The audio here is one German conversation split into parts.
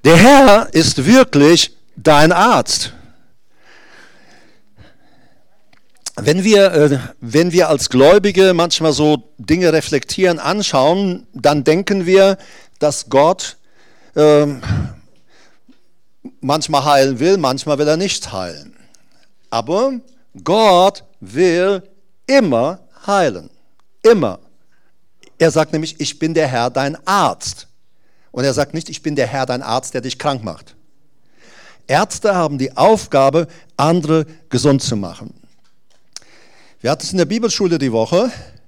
Der Herr ist wirklich dein Arzt. Wenn wir als Gläubige manchmal so Dinge reflektieren, anschauen, dann denken wir, dass Gott manchmal heilen will, manchmal will er nicht heilen. Aber Gott will immer heilen. Immer. Er sagt nämlich, ich bin der Herr, dein Arzt. Und er sagt nicht, ich bin der Herr, dein Arzt, der dich krank macht. Ärzte haben die Aufgabe, andere gesund zu machen. Wir hatten es in der Bibelschule die Woche.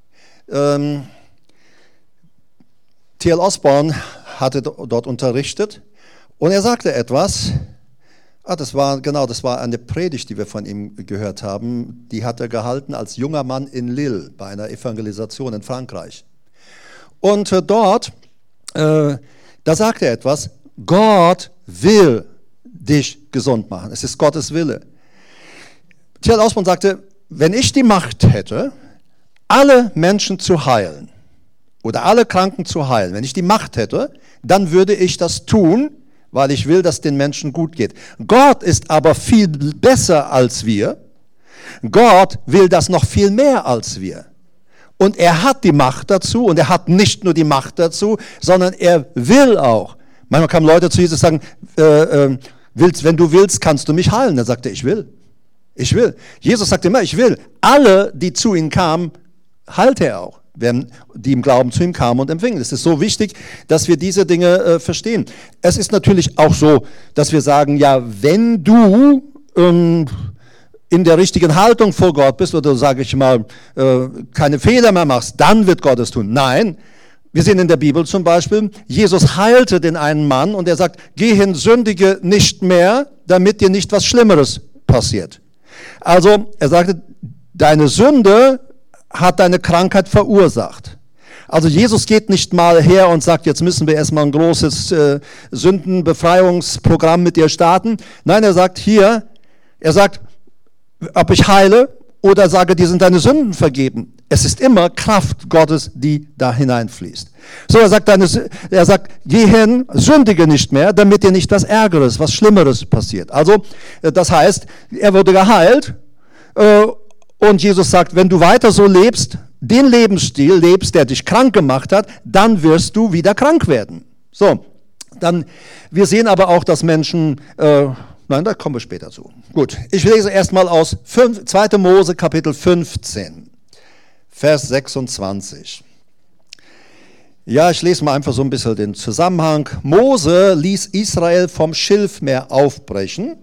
T.L. Osborne hatte dort unterrichtet und er sagte etwas. Das war eine Predigt, die wir von ihm gehört haben. Die hat er gehalten als junger Mann in Lille bei einer Evangelisation in Frankreich. Und dort, da sagte er etwas, Gott will dich gesund machen. Es ist Gottes Wille. T.L. Osborne sagte, wenn ich die Macht hätte, alle Menschen zu heilen oder alle Kranken zu heilen, wenn ich die Macht hätte, dann würde ich das tun, weil ich will, dass den Menschen gut geht. Gott ist aber viel besser als wir. Gott will das noch viel mehr als wir. Und er hat die Macht dazu und er hat nicht nur die Macht dazu, sondern er will auch. Manchmal kamen Leute zu Jesus und sagen, wenn du willst, kannst du mich heilen. Dann sagte er, ich will. Ich will. Jesus sagte immer, ich will. Alle, die zu ihm kamen, heilte er auch. Die im Glauben zu ihm kamen und empfingen. Es ist so wichtig, dass wir diese Dinge verstehen. Es ist natürlich auch so, dass wir sagen, ja, wenn du in der richtigen Haltung vor Gott bist oder, sage ich mal, keine Fehler mehr machst, dann wird Gott es tun. Nein, wir sehen in der Bibel zum Beispiel, Jesus heilte den einen Mann und er sagt, geh hin, sündige nicht mehr, damit dir nicht was Schlimmeres passiert. Also, er sagte, deine Sünde hat deine Krankheit verursacht. Also Jesus geht nicht mal her und sagt, jetzt müssen wir erstmal ein großes Sündenbefreiungsprogramm mit dir starten. Nein, er sagt ob ich heile oder sage, dir sind deine Sünden vergeben. Es ist immer Kraft Gottes, die da hineinfließt. So, er sagt, geh hin, sündige nicht mehr, damit dir nicht was Ärgeres, was Schlimmeres passiert. Also, das heißt, er wurde geheilt und Jesus sagt, wenn du weiter so lebst, den Lebensstil lebst, der dich krank gemacht hat, dann wirst du wieder krank werden. So, wir sehen aber auch, dass Menschen, da kommen wir später zu. Gut, ich lese erstmal aus 2. Mose Kapitel 15, Vers 26. Ja, ich lese mal einfach so ein bisschen den Zusammenhang. Mose ließ Israel vom Schilfmeer aufbrechen.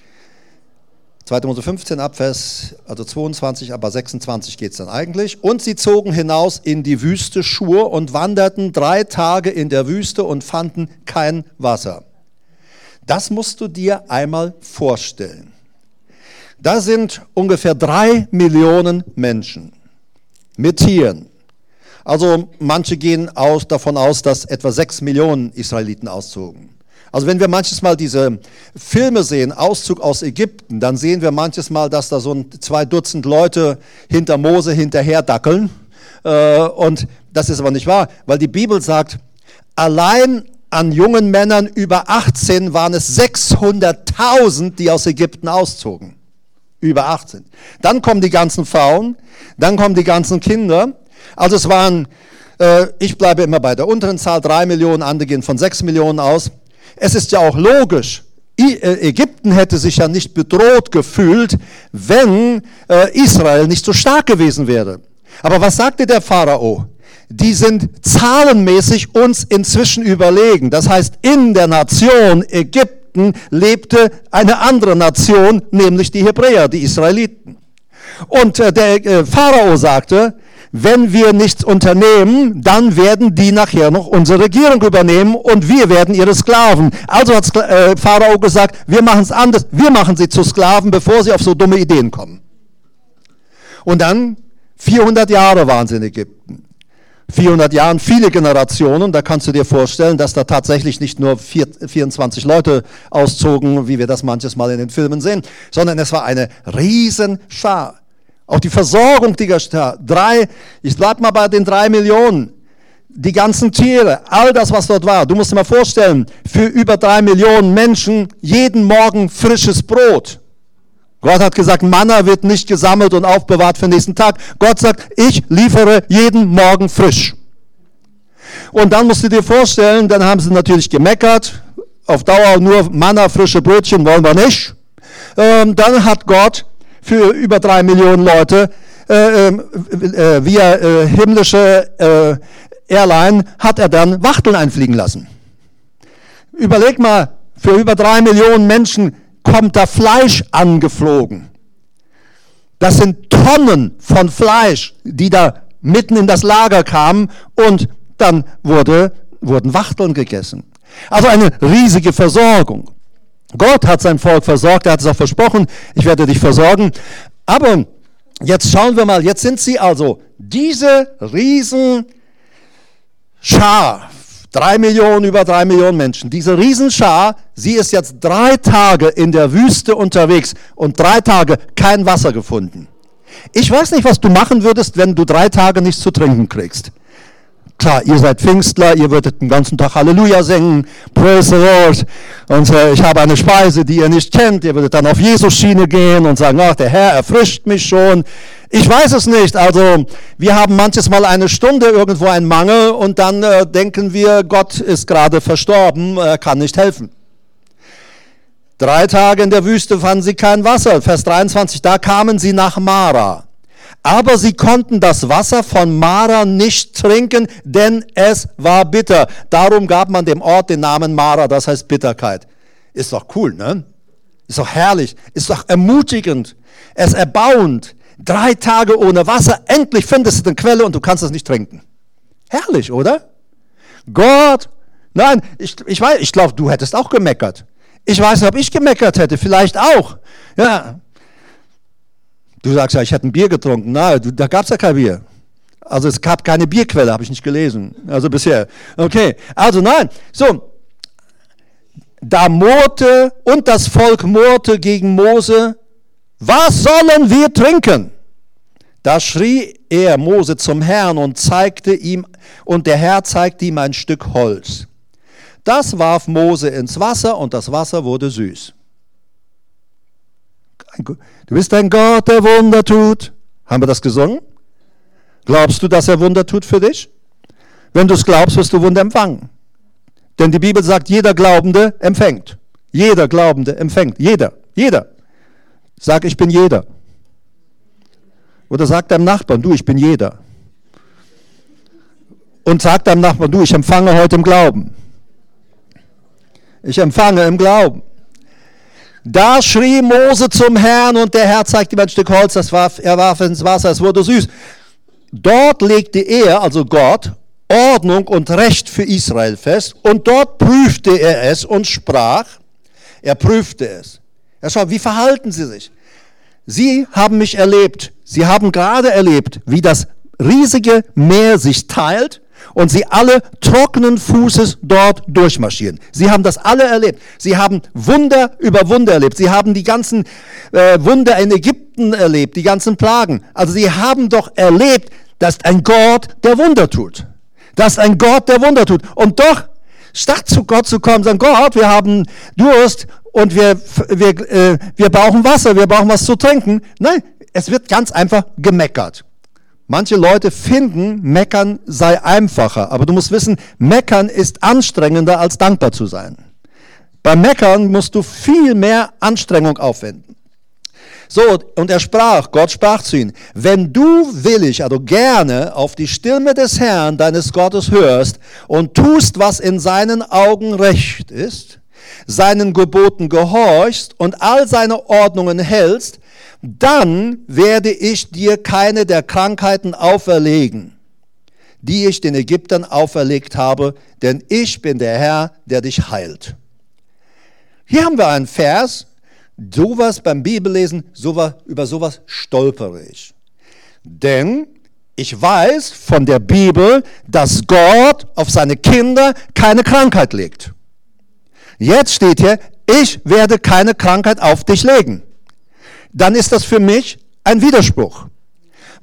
2. Mose 15 Abvers, also 22, aber 26 geht es dann eigentlich. Und sie zogen hinaus in die Wüste Schur und wanderten 3 Tage in der Wüste und fanden kein Wasser. Das musst du dir einmal vorstellen. Da sind ungefähr 3 Millionen Menschen mit Tieren. Also manche gehen davon aus, dass etwa 6 Millionen Israeliten auszogen. Also wenn wir manches Mal diese Filme sehen, Auszug aus Ägypten, dann sehen wir manches Mal, dass da so 2 Dutzend Leute hinter Mose hinterher dackeln. Und das ist aber nicht wahr, weil die Bibel sagt, allein an jungen Männern über 18 waren es 600.000, die aus Ägypten auszogen. Über 18. Dann kommen die ganzen Frauen, dann kommen die ganzen Kinder. Also es waren, ich bleibe immer bei der unteren Zahl, 3 Millionen, andere gehen von 6 Millionen aus. Es ist ja auch logisch, Ägypten hätte sich ja nicht bedroht gefühlt, wenn Israel nicht so stark gewesen wäre. Aber was sagte der Pharao? Die sind zahlenmäßig uns inzwischen überlegen. Das heißt, in der Nation Ägypten lebte eine andere Nation, nämlich die Hebräer, die Israeliten. Und der Pharao sagte, wenn wir nichts unternehmen, dann werden die nachher noch unsere Regierung übernehmen und wir werden ihre Sklaven. Also hat Pharao gesagt, wir machen es anders, wir machen sie zu Sklaven, bevor sie auf so dumme Ideen kommen. Und dann 400 Jahre waren sie in Ägypten. 400 Jahren, viele Generationen, da kannst du dir vorstellen, dass da tatsächlich nicht nur 24 Leute auszogen, wie wir das manches Mal in den Filmen sehen, sondern es war eine Riesenschar. Auch die Versorgung dieser Stadt, ich bleib mal bei den 3 Millionen. die ganzen Tiere, all das, was dort war. Du musst dir mal vorstellen, für über 3 Millionen Menschen jeden Morgen frisches Brot. Gott hat gesagt, Manna wird nicht gesammelt und aufbewahrt für den nächsten Tag. Gott sagt, ich liefere jeden Morgen frisch. Und dann musst du dir vorstellen, dann haben sie natürlich gemeckert, auf Dauer nur Manna, frische Brötchen wollen wir nicht. Dann hat Gott für über 3 Millionen Leute via himmlische Airline hat er dann Wachteln einfliegen lassen. Überleg mal, für über 3 Millionen Menschen kommt da Fleisch angeflogen. Das sind Tonnen von Fleisch, die da mitten in das Lager kamen und dann wurden Wachteln gegessen. Also eine riesige Versorgung. Gott hat sein Volk versorgt, er hat es auch versprochen, ich werde dich versorgen. Aber jetzt schauen wir mal, jetzt sind sie also diese riesen Schar, über 3 Millionen Menschen, diese Riesenschar, sie ist jetzt 3 Tage in der Wüste unterwegs und 3 Tage kein Wasser gefunden. Ich weiß nicht, was du machen würdest, wenn du 3 Tage nichts zu trinken kriegst. Klar, ihr seid Pfingstler, ihr würdet den ganzen Tag Halleluja singen, Praise the Lord, und ich habe eine Speise, die ihr nicht kennt. Ihr würdet dann auf Jesus-Schiene gehen und sagen, ach, der Herr erfrischt mich schon. Ich weiß es nicht, also wir haben manches Mal eine Stunde irgendwo einen Mangel und dann denken wir, Gott ist gerade verstorben, er kann nicht helfen. 3 Tage in der Wüste fanden sie kein Wasser. Vers 23, da kamen sie nach Mara. Aber sie konnten das Wasser von Mara nicht trinken, denn es war bitter. Darum gab man dem Ort den Namen Mara, das heißt Bitterkeit. Ist doch cool, ne? Ist doch herrlich, ist doch ermutigend, es erbauend. 3 Tage ohne Wasser, endlich findest du eine Quelle und du kannst es nicht trinken. Herrlich, oder? Gott, nein, ich glaube, du hättest auch gemeckert. Ich weiß nicht, ob ich gemeckert hätte, vielleicht auch. Ja. Du sagst ja, ich hätte ein Bier getrunken. Nein, da gab es ja kein Bier. Also es gab keine Bierquelle, habe ich nicht gelesen. Also bisher. Okay, also nein. So, da murrte und das Volk murrte gegen Mose, was sollen wir trinken? Da schrie er Mose zum Herrn und der Herr zeigte ihm ein Stück Holz. Das warf Mose ins Wasser und das Wasser wurde süß. Du bist ein Gott, der Wunder tut. Haben wir das gesungen? Glaubst du, dass er Wunder tut für dich? Wenn du es glaubst, wirst du Wunder empfangen. Denn die Bibel sagt, jeder Glaubende empfängt. Jeder Glaubende empfängt. Jeder. Sag, ich bin jeder. Oder sag deinem Nachbarn, du, ich bin jeder. Und sag deinem Nachbarn, du, ich empfange heute im Glauben. Ich empfange im Glauben. Da schrie Mose zum Herrn und der Herr zeigte ihm ein Stück Holz, er warf ins Wasser, es wurde süß. Dort legte er, also Gott, Ordnung und Recht für Israel fest und dort prüfte er es und sprach, er prüfte es. Ja, schau, wie verhalten sie sich? Sie haben mich erlebt, sie haben gerade erlebt, wie das riesige Meer sich teilt und sie alle trockenen Fußes dort durchmarschieren. Sie haben das alle erlebt. Sie haben Wunder über Wunder erlebt. Sie haben die ganzen Wunder in Ägypten erlebt, die ganzen Plagen. Also sie haben doch erlebt, dass ein Gott, der Wunder tut. Dass ein Gott, der Wunder tut. Und doch, statt zu Gott zu kommen, sagen, Gott, wir haben Durst und wir brauchen Wasser, wir brauchen was zu trinken. Nein, es wird ganz einfach gemeckert. Manche Leute finden, meckern sei einfacher. Aber du musst wissen, meckern ist anstrengender, als dankbar zu sein. Beim Meckern musst du viel mehr Anstrengung aufwenden. So, und Gott sprach zu ihnen, wenn du willig, also gerne auf die Stimme des Herrn, deines Gottes hörst und tust, was in seinen Augen recht ist, seinen Geboten gehorchst und all seine Ordnungen hältst, dann werde ich dir keine der Krankheiten auferlegen, die ich den Ägyptern auferlegt habe, denn ich bin der Herr, der dich heilt. Hier haben wir einen Vers, sowas beim Bibellesen, über sowas stolpere ich. Denn ich weiß von der Bibel, dass Gott auf seine Kinder keine Krankheit legt. Jetzt steht hier, ich werde keine Krankheit auf dich legen. Dann ist das für mich ein Widerspruch.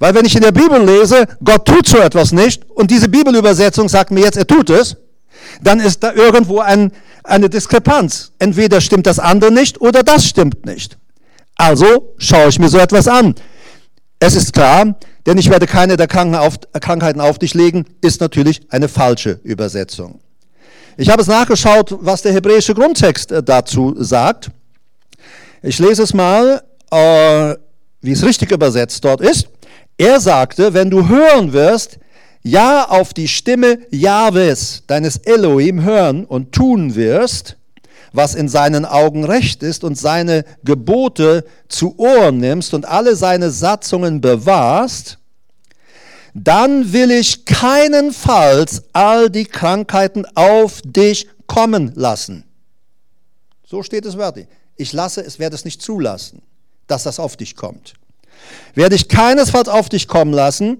Weil wenn ich in der Bibel lese, Gott tut so etwas nicht und diese Bibelübersetzung sagt mir jetzt, er tut es, dann ist da irgendwo eine Diskrepanz. Entweder stimmt das andere nicht oder das stimmt nicht. Also schaue ich mir so etwas an. Es ist klar, denn ich werde keine der Krankheiten auf dich legen, ist natürlich eine falsche Übersetzung. Ich habe es nachgeschaut, was der hebräische Grundtext dazu sagt. Ich lese es mal, wie es richtig übersetzt dort ist. Er sagte, wenn du hören wirst, ja auf die Stimme Jahwes, deines Elohim, hören und tun wirst, was in seinen Augen recht ist und seine Gebote zu Ohren nimmst und alle seine Satzungen bewahrst, dann will ich keinenfalls all die Krankheiten auf dich kommen lassen. So steht es wörtlich. Werde es nicht zulassen, dass das auf dich kommt. Werde ich keinesfalls auf dich kommen lassen,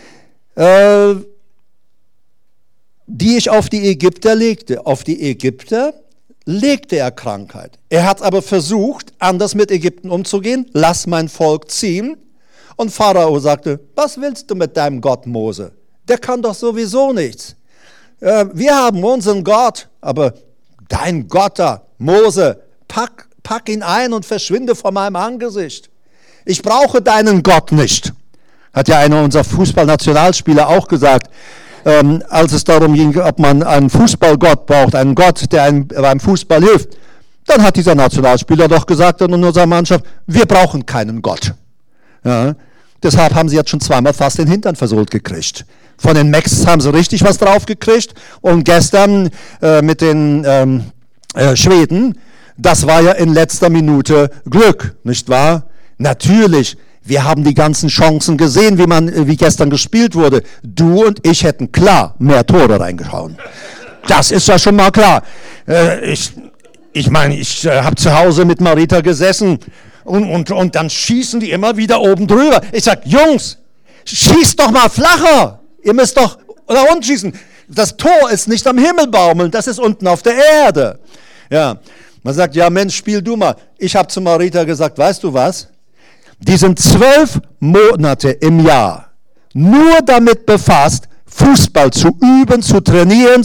die ich auf die Ägypter legte. Auf die Ägypter legte er Krankheit. Er hat aber versucht, anders mit Ägypten umzugehen. Lass mein Volk ziehen. Und Pharao sagte, was willst du mit deinem Gott Mose? Der kann doch sowieso nichts. Wir haben unseren Gott, aber dein Gott da, Mose, pack ihn ein und verschwinde von meinem Angesicht. Ich brauche deinen Gott nicht. Hat ja einer unserer Fußballnationalspieler auch gesagt, als es darum ging, ob man einen Fußballgott braucht, einen Gott, der einem beim Fußball hilft. Dann hat dieser Nationalspieler doch gesagt in unserer Mannschaft, wir brauchen keinen Gott. Ja, deshalb haben sie jetzt schon zweimal fast den Hintern versohlt gekriegt. Von den Mex haben sie richtig was drauf gekriegt und gestern mit den Schweden, das war ja in letzter Minute Glück, nicht wahr? Natürlich, wir haben die ganzen Chancen gesehen, wie gestern gespielt wurde. Du und ich hätten klar mehr Tore reingehauen. Das ist ja schon mal klar. Ich meine, ich habe zu Hause mit Marita gesessen und dann schießen die immer wieder oben drüber. Ich sag, Jungs, schießt doch mal flacher. Ihr müsst doch da unten schießen. Das Tor ist nicht am Himmel baumeln, das ist unten auf der Erde. Ja, man sagt, ja Mensch, spiel du mal. Ich habe zu Marita gesagt, weißt du was? Die sind 12 Monate im Jahr nur damit befasst, Fußball zu üben, zu trainieren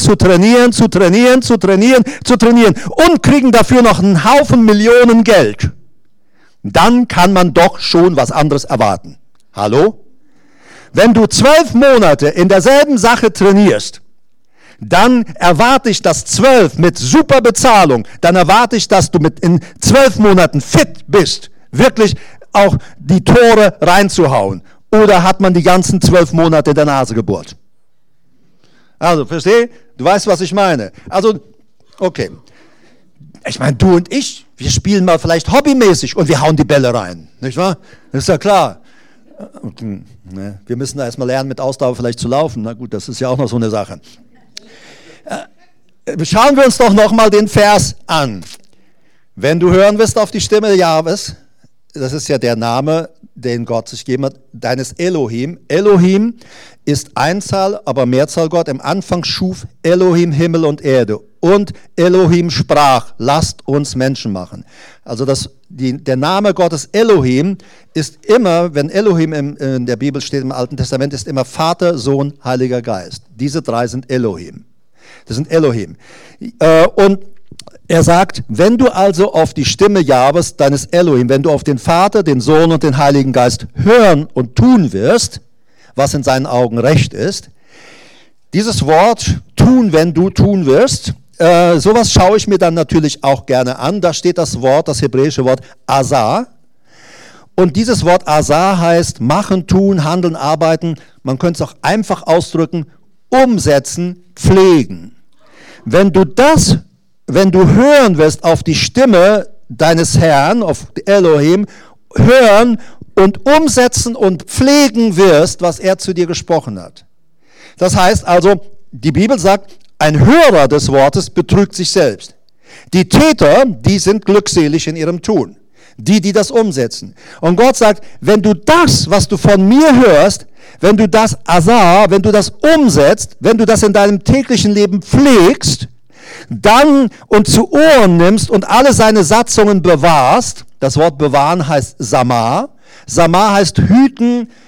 und kriegen dafür noch einen Haufen Millionen Geld. Dann kann man doch schon was anderes erwarten. Hallo? Wenn du 12 Monate in derselben Sache trainierst, dann erwarte ich, dass 12 mit super Bezahlung, dann erwarte ich, dass du in 12 Monaten fit bist, wirklich auch die Tore reinzuhauen. Oder hat man die ganzen 12 Monate der Nase gebohrt? Also, versteh? Du weißt, was ich meine. Also, okay. Ich meine, du und ich, wir spielen mal vielleicht hobbymäßig und wir hauen die Bälle rein. Nicht wahr? Das ist ja klar. Wir müssen da erstmal lernen, mit Ausdauer vielleicht zu laufen. Na gut, das ist ja auch noch so eine Sache. Schauen wir uns doch nochmal den Vers an. Wenn du hören wirst auf die Stimme Jahwes, das ist ja der Name, den Gott sich gegeben hat, deines Elohim. Elohim ist Einzahl, aber Mehrzahl Gott. Im Anfang schuf Elohim Himmel und Erde. Und Elohim sprach, lasst uns Menschen machen. Also der Name Gottes Elohim ist immer, wenn Elohim in der Bibel steht, im Alten Testament, ist immer Vater, Sohn, Heiliger Geist. Diese drei sind Elohim. Das sind Elohim. Und er sagt, wenn du also auf die Stimme Jahwes, deines Elohim, wenn du auf den Vater, den Sohn und den Heiligen Geist hören und tun wirst, was in seinen Augen recht ist, dieses Wort tun, wenn du tun wirst, sowas schaue ich mir dann natürlich auch gerne an. Da steht das hebräische Wort Asah. Und dieses Wort Asah heißt machen, tun, handeln, arbeiten. Man könnte es auch einfach ausdrücken, umsetzen, pflegen. Wenn du hören wirst auf die Stimme deines Herrn, auf Elohim, hören und umsetzen und pflegen wirst, was er zu dir gesprochen hat. Das heißt also, die Bibel sagt, ein Hörer des Wortes betrügt sich selbst. Die Täter, die sind glückselig in ihrem Tun. Die das umsetzen. Und Gott sagt, wenn du das, was du von mir hörst, wenn du das Asah, wenn du das umsetzt, wenn du das in deinem täglichen Leben pflegst, dann und zu Ohren nimmst und alle seine Satzungen bewahrst, das Wort bewahren heißt Samar. Samar heißt hüten,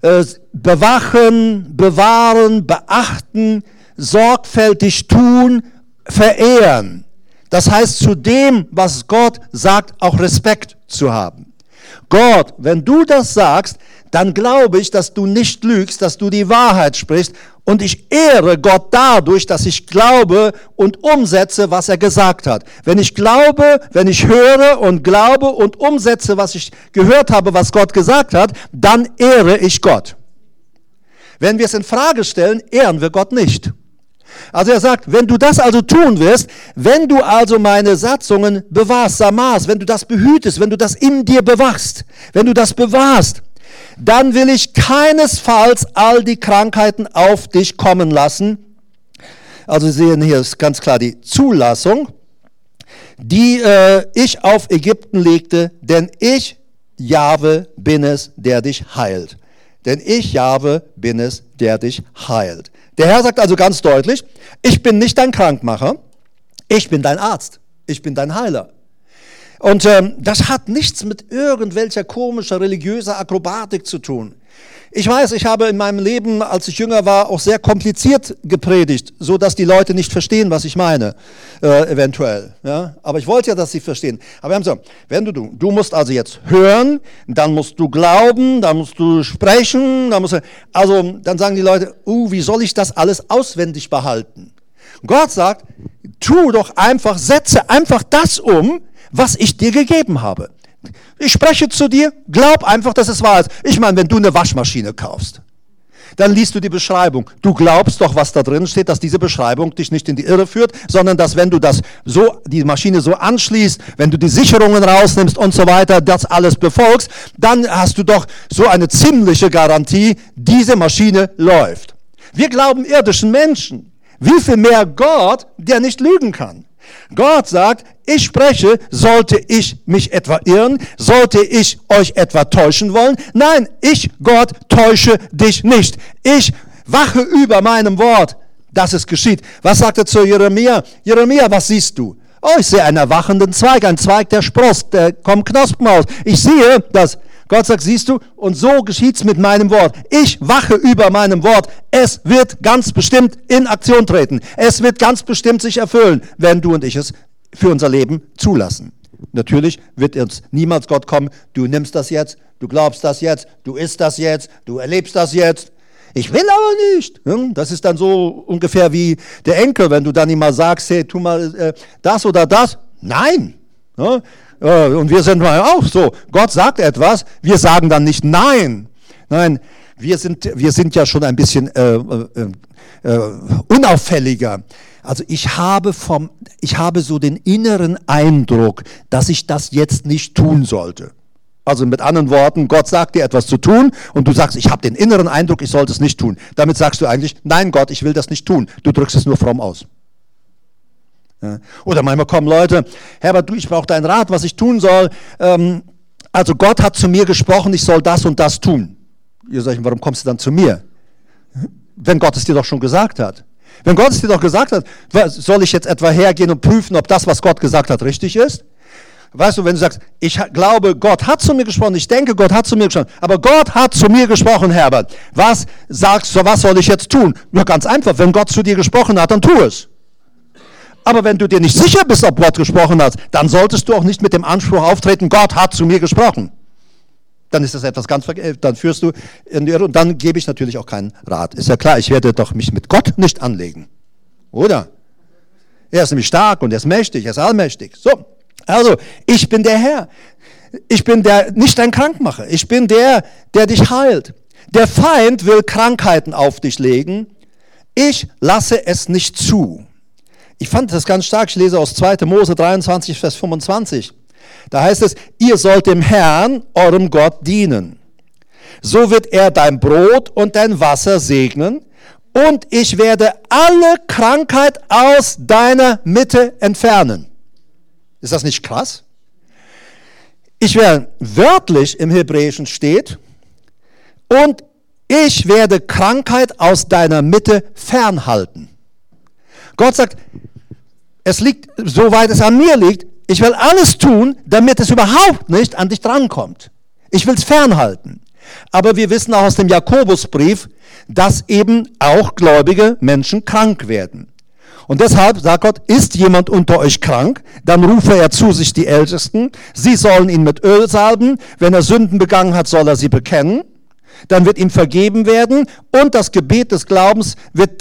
bewachen, bewahren, beachten, sorgfältig tun, verehren. Das heißt, zu dem, was Gott sagt, auch Respekt zu haben. Gott, wenn du das sagst, dann glaube ich, dass du nicht lügst, dass du die Wahrheit sprichst. Und ich ehre Gott dadurch, dass ich glaube und umsetze, was er gesagt hat. Wenn ich glaube, wenn ich höre und glaube und umsetze, was ich gehört habe, was Gott gesagt hat, dann ehre ich Gott. Wenn wir es in Frage stellen, ehren wir Gott nicht. Also er sagt, wenn du das also tun wirst, wenn du also meine Satzungen bewahrst, Samas, wenn du das behütest, wenn du das in dir bewachst, wenn du das bewahrst, dann will ich keinesfalls all die Krankheiten auf dich kommen lassen. Also Sie sehen hier ist ganz klar die Zulassung, die ich auf Ägypten legte, denn ich, Jahwe, bin es, der dich heilt. Denn ich, Jahwe, bin es, der dich heilt. Der Herr sagt also ganz deutlich, ich bin nicht dein Krankmacher, ich bin dein Arzt, ich bin dein Heiler. Und das hat nichts mit irgendwelcher komischer, religiöser Akrobatik zu tun. Ich weiß, ich habe in meinem Leben, als ich jünger war, auch sehr kompliziert gepredigt, so dass die Leute nicht verstehen, was ich meine, eventuell. Ja? Aber ich wollte ja, dass sie verstehen. Aber wir haben so, wenn du musst also jetzt hören, dann musst du glauben, dann musst du sprechen, dann sagen die Leute, wie soll ich das alles auswendig behalten? Gott sagt, setze einfach das um, was ich dir gegeben habe. Ich spreche zu dir, glaub einfach, dass es wahr ist. Ich meine, wenn du eine Waschmaschine kaufst, dann liest du die Beschreibung. Du glaubst doch, was da drin steht, dass diese Beschreibung dich nicht in die Irre führt, sondern dass wenn du die Maschine so anschließt, wenn du die Sicherungen rausnimmst und so weiter, das alles befolgst, dann hast du doch so eine ziemliche Garantie, diese Maschine läuft. Wir glauben irdischen Menschen. Wie viel mehr Gott, der nicht lügen kann. Gott sagt, ich spreche, sollte ich mich etwa irren, sollte ich euch etwa täuschen wollen? Nein, ich, Gott, täusche dich nicht. Ich wache über meinem Wort, dass es geschieht. Was sagt er zu Jeremia? Jeremia, was siehst du? Oh, ich sehe einen erwachenden Zweig, ein Zweig, der sproßt, da kommen Knospen aus. Ich sehe das. Gott sagt, siehst du, und so geschieht's mit meinem Wort. Ich wache über meinem Wort. Es wird ganz bestimmt in Aktion treten. Es wird ganz bestimmt sich erfüllen, wenn du und ich es für unser Leben zulassen. Natürlich wird uns niemals Gott kommen, du nimmst das jetzt, du glaubst das jetzt, du isst das jetzt, du erlebst das jetzt. Ich will aber nicht. Das ist dann so ungefähr wie der Enkel, wenn du dann ihm mal sagst, hey, tu mal das oder das. Nein. Und wir sind mal auch so. Gott sagt etwas, wir sagen dann nicht nein. Nein, wir sind ja schon ein bisschen unauffälliger. Also ich habe so den inneren Eindruck, dass ich das jetzt nicht tun sollte. Also mit anderen Worten, Gott sagt dir etwas zu tun und du sagst, ich habe den inneren Eindruck, ich sollte es nicht tun. Damit sagst du eigentlich, nein Gott, ich will das nicht tun. Du drückst es nur fromm aus. Ja. Oder manchmal kommen Leute, Herbert, ich brauche deinen Rat, was ich tun soll. Also Gott hat zu mir gesprochen, ich soll das und das tun. Ihr sagt, warum kommst du dann zu mir? Wenn Gott es dir doch schon gesagt hat. Wenn Gott es dir doch gesagt hat, soll ich jetzt etwa hergehen und prüfen, ob das, was Gott gesagt hat, richtig ist? Weißt du, wenn du sagst, ich glaube, Gott hat zu mir gesprochen, ich denke, Gott hat zu mir gesprochen, aber Gott hat zu mir gesprochen, Herbert. Was sagst du, was soll ich jetzt tun? Ja, ganz einfach, wenn Gott zu dir gesprochen hat, dann tu es. Aber wenn du dir nicht sicher bist, ob Gott gesprochen hat, dann solltest du auch nicht mit dem Anspruch auftreten, Gott hat zu mir gesprochen. Dann ist das etwas dann führst du in die Irre und dann gebe ich natürlich auch keinen Rat. Ist ja klar, ich werde doch mich mit Gott nicht anlegen. Oder? Er ist nämlich stark und er ist mächtig, er ist allmächtig. So, also, ich bin der Herr. Ich bin nicht dein Krankmacher. Ich bin der dich heilt. Der Feind will Krankheiten auf dich legen. Ich lasse es nicht zu. Ich fand das ganz stark. Ich lese aus 2. Mose 23, Vers 25. Da heißt es, ihr sollt dem Herrn, eurem Gott, dienen. So wird er dein Brot und dein Wasser segnen und ich werde alle Krankheit aus deiner Mitte entfernen. Ist das nicht krass? Wörtlich im Hebräischen steht, und ich werde Krankheit aus deiner Mitte fernhalten. Gott sagt, es liegt, soweit es an mir liegt, ich will alles tun, damit es überhaupt nicht an dich drankommt. Ich will es fernhalten. Aber wir wissen auch aus dem Jakobusbrief, dass eben auch gläubige Menschen krank werden. Und deshalb sagt Gott, ist jemand unter euch krank, dann rufe er zu sich die Ältesten, sie sollen ihn mit Öl salben, wenn er Sünden begangen hat, soll er sie bekennen, dann wird ihm vergeben werden und das Gebet des Glaubens wird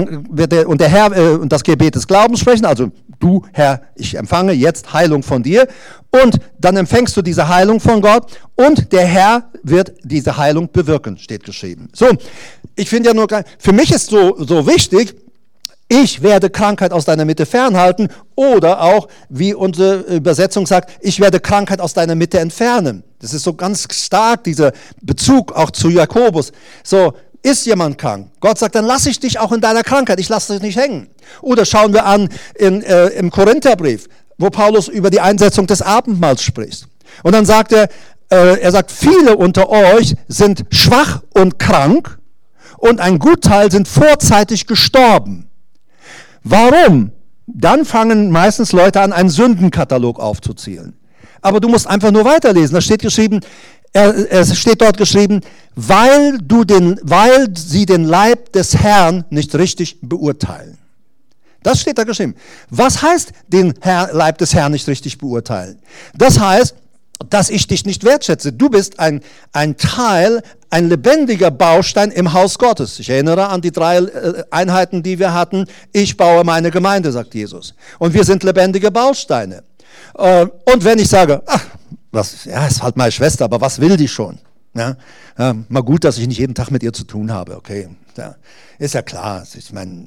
das Gebet des Glaubens sprechen, also du, Herr, ich empfange jetzt Heilung von dir und dann empfängst du diese Heilung von Gott und der Herr wird diese Heilung bewirken, steht geschrieben. So, ich finde ja nur, für mich ist so wichtig, ich werde Krankheit aus deiner Mitte fernhalten oder auch, wie unsere Übersetzung sagt, ich werde Krankheit aus deiner Mitte entfernen. Das ist so ganz stark, dieser Bezug auch zu Jakobus. So, ist jemand krank? Gott sagt, dann lasse ich dich auch in deiner Krankheit, ich lasse dich nicht hängen. Oder schauen wir an im Korintherbrief, wo Paulus über die Einsetzung des Abendmahls spricht. Und dann sagt er sagt, viele unter euch sind schwach und krank und ein Gutteil sind vorzeitig gestorben. Warum? Dann fangen meistens Leute an, einen Sündenkatalog aufzuzählen. Aber du musst einfach nur weiterlesen. Da steht geschrieben, es steht dort geschrieben, weil sie den Leib des Herrn nicht richtig beurteilen. Das steht da geschrieben. Was heißt den Leib des Herrn nicht richtig beurteilen? Das heißt, dass ich dich nicht wertschätze. Du bist ein Teil, ein lebendiger Baustein im Haus Gottes. Ich erinnere an die 3 Einheiten, die wir hatten. Ich baue meine Gemeinde, sagt Jesus. Und wir sind lebendige Bausteine. Und wenn ich sage, ist halt meine Schwester, aber was will die schon? Ja, mal gut, dass ich nicht jeden Tag mit ihr zu tun habe, okay. Ja, ist ja klar. Ich meine,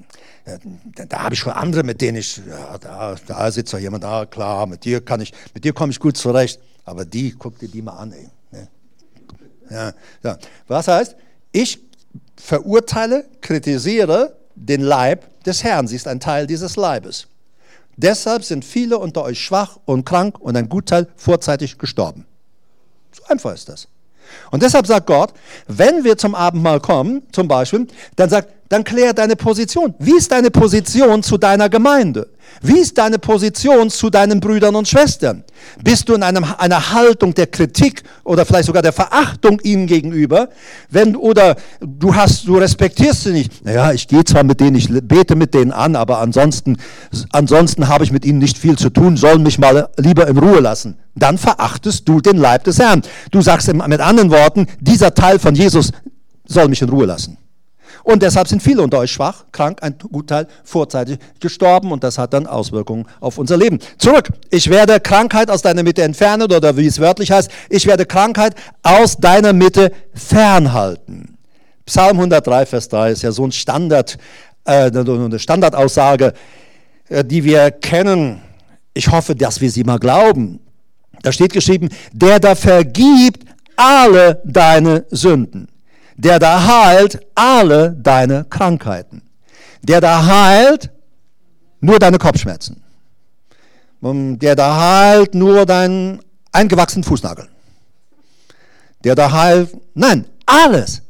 da habe ich schon andere, mit denen da sitzt doch jemand, klar, mit dir komme ich gut zurecht, aber guck dir die mal an, ey. Ja. Was heißt, ich verurteile, kritisiere den Leib des Herrn, sie ist ein Teil dieses Leibes. Deshalb sind viele unter euch schwach und krank und ein Gutteil vorzeitig gestorben. So einfach ist das. Und deshalb sagt Gott, wenn wir zum Abendmahl kommen, zum Beispiel, dann klär deine Position. Wie ist deine Position zu deiner Gemeinde? Wie ist deine Position zu deinen Brüdern und Schwestern? Bist du in einer Haltung der Kritik oder vielleicht sogar der Verachtung ihnen gegenüber? Oder du respektierst sie nicht. Naja, ich gehe zwar mit denen, ich bete mit denen an, aber ansonsten habe ich mit ihnen nicht viel zu tun, sollen mich mal lieber in Ruhe lassen. Dann verachtest du den Leib des Herrn. Du sagst mit anderen Worten, dieser Teil von Jesus soll mich in Ruhe lassen. Und deshalb sind viele unter euch schwach, krank, ein Gutteil vorzeitig gestorben und das hat dann Auswirkungen auf unser Leben. Zurück, ich werde Krankheit aus deiner Mitte entfernen oder wie es wörtlich heißt, ich werde Krankheit aus deiner Mitte fernhalten. Psalm 103, Vers 3 ist ja so eine Standardaussage, die wir kennen. Ich hoffe, dass wir sie mal glauben. Da steht geschrieben, der da vergibt alle deine Sünden. Der da heilt alle deine Krankheiten. Der da heilt nur deine Kopfschmerzen. Der da heilt nur deinen eingewachsenen Fußnagel. Der da heilt, nein, alles,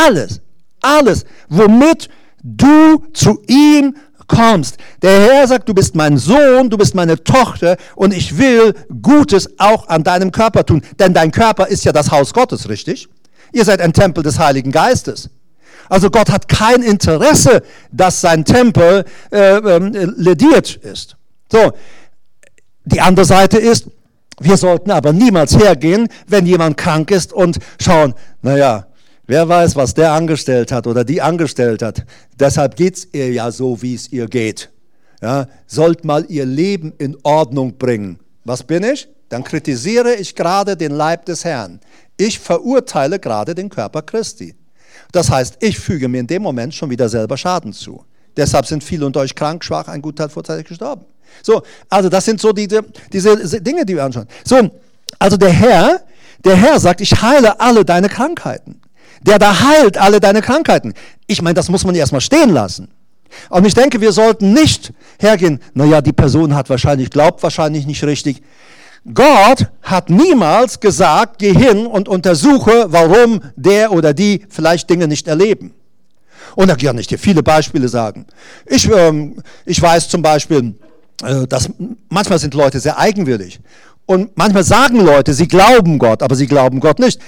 womit du zu ihm kommst. Der Herr sagt, du bist mein Sohn, du bist meine Tochter und ich will Gutes auch an deinem Körper tun. Denn dein Körper ist ja das Haus Gottes, richtig? Ihr seid ein Tempel des Heiligen Geistes. Also Gott hat kein Interesse, dass sein Tempel lediert ist. So, die andere Seite ist, wir sollten aber niemals hergehen, wenn jemand krank ist und schauen, naja, wer weiß, was der angestellt hat oder die angestellt hat. Deshalb geht's ihr ja so, wie es ihr geht. Ja, sollt mal ihr Leben in Ordnung bringen. Was bin ich? Dann kritisiere ich gerade den Leib des Herrn. Ich verurteile gerade den Körper Christi. Das heißt, ich füge mir in dem Moment schon wieder selber Schaden zu. Deshalb sind viele unter euch krank, schwach, ein Gutteil vorzeitig gestorben. So, also das sind so diese Dinge, die wir anschauen. So, also der Herr sagt, ich heile alle deine Krankheiten. Der da heilt alle deine Krankheiten. Ich meine, das muss man erstmal stehen lassen. Und ich denke, wir sollten nicht hergehen, naja, die Person glaubt wahrscheinlich nicht richtig. Gott hat niemals gesagt, geh hin und untersuche, warum der oder die vielleicht Dinge nicht erleben. Und da kann ich dir viele Beispiele sagen. Ich weiß zum Beispiel, dass manchmal sind Leute sehr eigenwillig. Und manchmal sagen Leute, sie glauben Gott, aber sie glauben Gott nicht.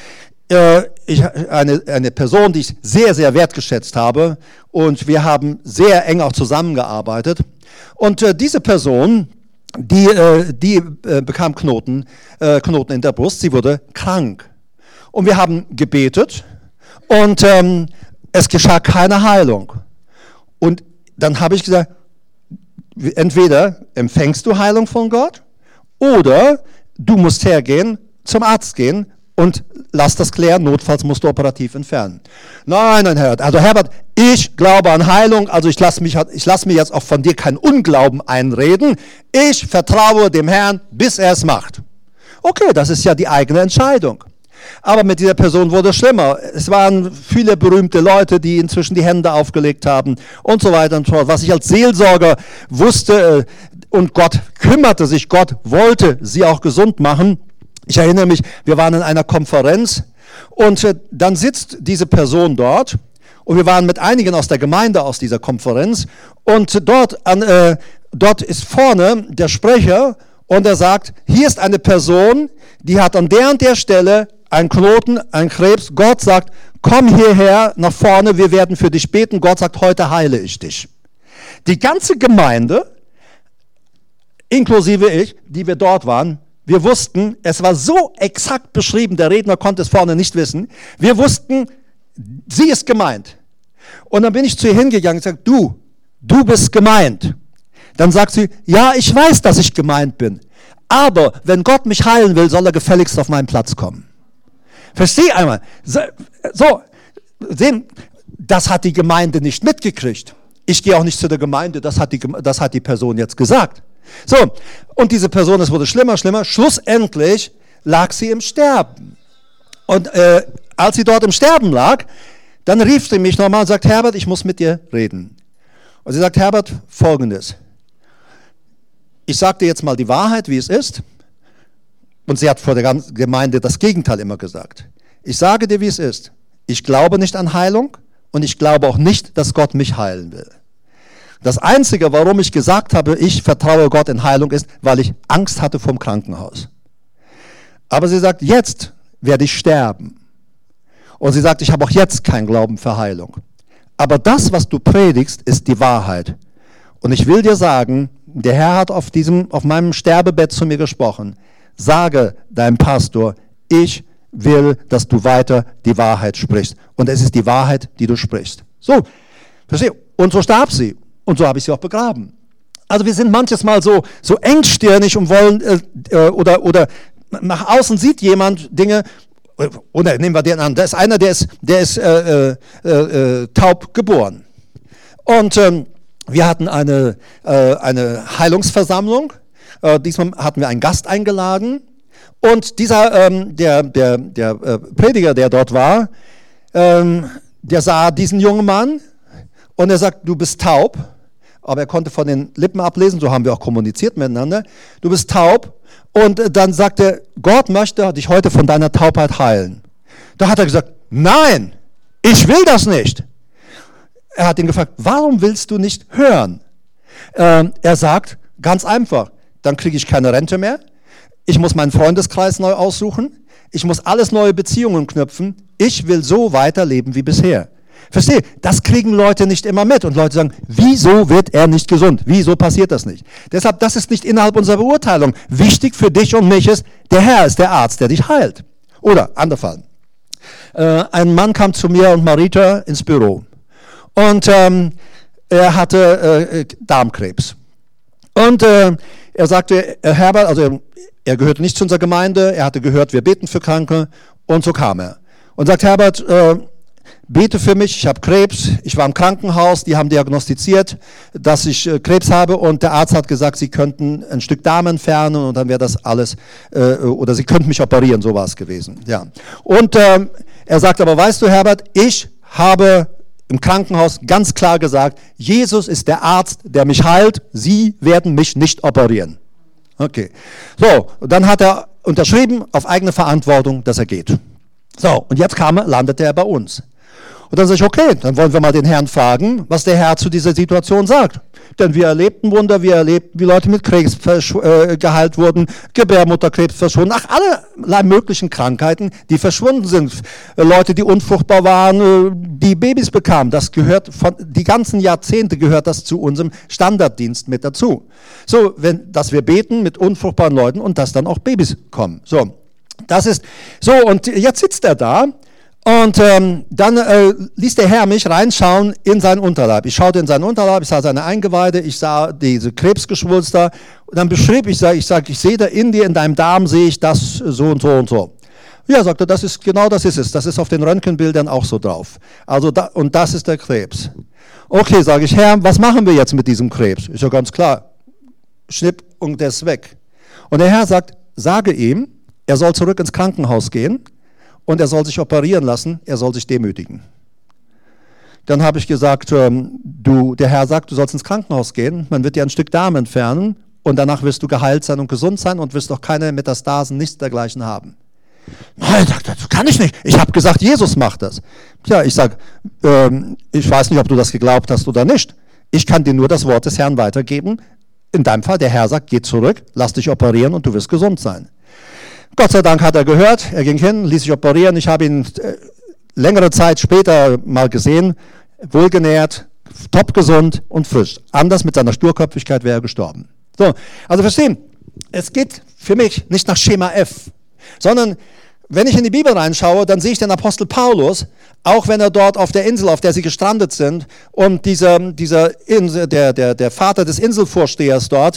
eine Person, die ich sehr, sehr wertgeschätzt habe, und wir haben sehr eng auch zusammengearbeitet. Und diese Person, die bekam Knoten in der Brust, sie wurde krank. Und wir haben gebetet und es geschah keine Heilung. Und dann habe ich gesagt, entweder empfängst du Heilung von Gott oder du musst hergehen, zum Arzt gehen und lass das klären, notfalls musst du operativ entfernen. Nein, Herbert, also Herbert, ich glaube an Heilung, also ich lasse mir jetzt auch von dir keinen Unglauben einreden, ich vertraue dem Herrn, bis er es macht. Okay, das ist ja die eigene Entscheidung. Aber mit dieser Person wurde es schlimmer. Es waren viele berühmte Leute, die inzwischen die Hände aufgelegt haben und so weiter und so fort. Was ich als Seelsorger wusste, und Gott kümmerte sich, Gott wollte sie auch gesund machen. Ich erinnere mich, wir waren in einer Konferenz und dann sitzt diese Person dort und wir waren mit einigen aus der Gemeinde aus dieser Konferenz und dort ist vorne der Sprecher und er sagt, hier ist eine Person, die hat an der und der Stelle einen Knoten, einen Krebs. Gott sagt, komm hierher nach vorne, wir werden für dich beten. Gott sagt, heute heile ich dich. Die ganze Gemeinde, inklusive ich, die wir dort waren, wir wussten, es war so exakt beschrieben, der Redner konnte es vorne nicht wissen, wir wussten, sie ist gemeint. Und dann bin ich zu ihr hingegangen und gesagt, du bist gemeint. Dann sagt sie, ja, ich weiß, dass ich gemeint bin, aber wenn Gott mich heilen will, soll er gefälligst auf meinen Platz kommen. Versteh einmal, das hat die Gemeinde nicht mitgekriegt. Ich gehe auch nicht zu der Gemeinde, das hat die Person jetzt gesagt. So, und diese Person, es wurde schlimmer, schlussendlich lag sie im Sterben. Und als sie dort im Sterben lag, dann rief sie mich nochmal und sagt, Herbert, ich muss mit dir reden. Und sie sagt, Herbert, Folgendes. Ich sage dir jetzt mal die Wahrheit, wie es ist. Und sie hat vor der ganzen Gemeinde das Gegenteil immer gesagt. Ich sage dir, wie es ist. Ich glaube nicht an Heilung und ich glaube auch nicht, dass Gott mich heilen will. Das Einzige, warum ich gesagt habe, ich vertraue Gott in Heilung, ist, weil ich Angst hatte vom Krankenhaus. Aber sie sagt, jetzt werde ich sterben. Und sie sagt, ich habe auch jetzt keinen Glauben für Heilung. Aber das, was du predigst, ist die Wahrheit. Und ich will dir sagen, der Herr hat auf meinem Sterbebett zu mir gesprochen. Sage deinem Pastor, ich will, dass du weiter die Wahrheit sprichst. Und es ist die Wahrheit, die du sprichst. So, versteh? Und so starb sie. Und so habe ich sie auch begraben. Also wir sind manches Mal so engstirnig und wollen, oder nach außen sieht jemand Dinge, oder nehmen wir den an, da ist einer, der ist taub geboren. Und wir hatten eine Heilungsversammlung. Diesmal hatten wir einen Gast eingeladen. Und dieser, der Prediger, der dort war, der sah diesen jungen Mann und er sagt, du bist taub. Aber er konnte von den Lippen ablesen, so haben wir auch kommuniziert miteinander. Du bist taub. Und dann sagte er, Gott möchte dich heute von deiner Taubheit heilen. Da hat er gesagt, nein, ich will das nicht. Er hat ihn gefragt, warum willst du nicht hören? Er sagt, ganz einfach, dann kriege ich keine Rente mehr. Ich muss meinen Freundeskreis neu aussuchen. Ich muss alles neue Beziehungen knüpfen. Ich will so weiterleben wie bisher. Verstehe, das kriegen Leute nicht immer mit. Und Leute sagen, wieso wird er nicht gesund? Wieso passiert das nicht? Deshalb, das ist nicht innerhalb unserer Beurteilung. Wichtig für dich und mich ist, der Herr ist der Arzt, der dich heilt. Oder, anderer Fall. Ein Mann kam zu mir und Marita ins Büro. Und er hatte Darmkrebs. Und er sagte, Herbert, also er gehörte nicht zu unserer Gemeinde, er hatte gehört, wir beten für Kranke. Und so kam er. Und sagt, Herbert, bete für mich, ich habe Krebs, ich war im Krankenhaus, die haben diagnostiziert, dass ich Krebs habe und der Arzt hat gesagt, sie könnten ein Stück Darm entfernen und dann wäre das alles, oder sie könnten mich operieren, so war es gewesen. Ja. Und er sagt aber, weißt du Herbert, ich habe im Krankenhaus ganz klar gesagt, Jesus ist der Arzt, der mich heilt, Sie werden mich nicht operieren. Okay. So, und dann hat er unterschrieben auf eigene Verantwortung, dass er geht. So, und jetzt landete er bei uns. Und dann sage ich, okay, dann wollen wir mal den Herrn fragen, was der Herr zu dieser Situation sagt. Denn wir erlebten Wunder, wir erlebten, wie Leute mit Krebs geheilt wurden, Gebärmutterkrebs verschwunden, allerlei möglichen Krankheiten, die verschwunden sind. Leute, die unfruchtbar waren, die Babys bekamen. Das gehört die ganzen Jahrzehnte gehört das zu unserem Standarddienst mit dazu. So, dass wir beten mit unfruchtbaren Leuten und dass dann auch Babys kommen. So, das ist so, und jetzt sitzt er da. Und dann ließ der Herr mich reinschauen in seinen Unterleib. Ich schaute in seinen Unterleib, ich sah seine Eingeweide, ich sah diese Krebsgeschwulster. Und dann beschrieb ich sehe da in dir, in deinem Darm sehe ich das so und so und so. Ja, sagte, das ist es. Das ist auf den Röntgenbildern auch so drauf. Also und das ist der Krebs. Okay, sage ich, Herr, was machen wir jetzt mit diesem Krebs? Ist ja ganz klar. Schnipp und der ist weg. Und der Herr sagt, sage ihm, er soll zurück ins Krankenhaus gehen. Und er soll sich operieren lassen, er soll sich demütigen. Dann habe ich gesagt, der Herr sagt, du sollst ins Krankenhaus gehen, man wird dir ein Stück Darm entfernen und danach wirst du geheilt sein und gesund sein und wirst auch keine Metastasen, nichts dergleichen haben. Nein, sagt er, das kann ich nicht. Ich habe gesagt, Jesus macht das. Tja, ich sage, ich weiß nicht, ob du das geglaubt hast oder nicht. Ich kann dir nur das Wort des Herrn weitergeben. In deinem Fall, der Herr sagt, geh zurück, lass dich operieren und du wirst gesund sein. Gott sei Dank hat er gehört, er ging hin, ließ sich operieren. Ich habe ihn längere Zeit später mal gesehen, wohlgenährt, topgesund und frisch. Anders mit seiner Sturköpfigkeit wäre er gestorben. So, also verstehen, es geht für mich nicht nach Schema F, sondern wenn ich in die Bibel reinschaue, dann sehe ich den Apostel Paulus, auch wenn er dort auf der Insel, auf der sie gestrandet sind, und der Vater des Inselvorstehers dort,